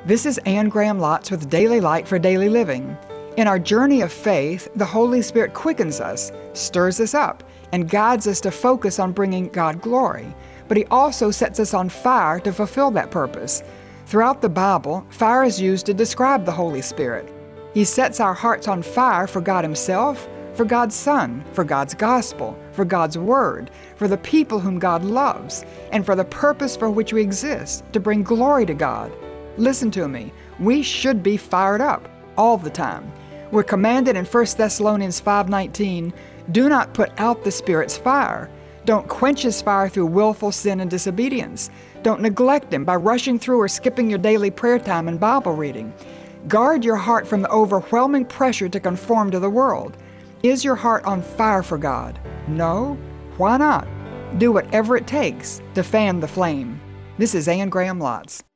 This is Anne Graham Lotz with Daily Light for Daily Living. In our journey of faith, the Holy Spirit quickens us, stirs us up, and guides us to focus on bringing God glory. But He also sets us on fire to fulfill that purpose. Throughout the Bible, fire is used to describe the Holy Spirit. He sets our hearts on fire for God Himself, for God's Son, for God's gospel, for God's Word, for the people whom God loves, and for the purpose for which we exist, to bring glory to God. Listen to me. We should be fired up all the time. We're commanded in 1 Thessalonians 5:19, "Do not put out the Spirit's fire." Don't quench His fire through willful sin and disobedience. Don't neglect Him by rushing through or skipping your daily prayer time and Bible reading. Guard your heart from the overwhelming pressure to conform to the world. Is your heart on fire for God? No? Why not? Do whatever it takes to fan the flame. This is Anne Graham Lotz.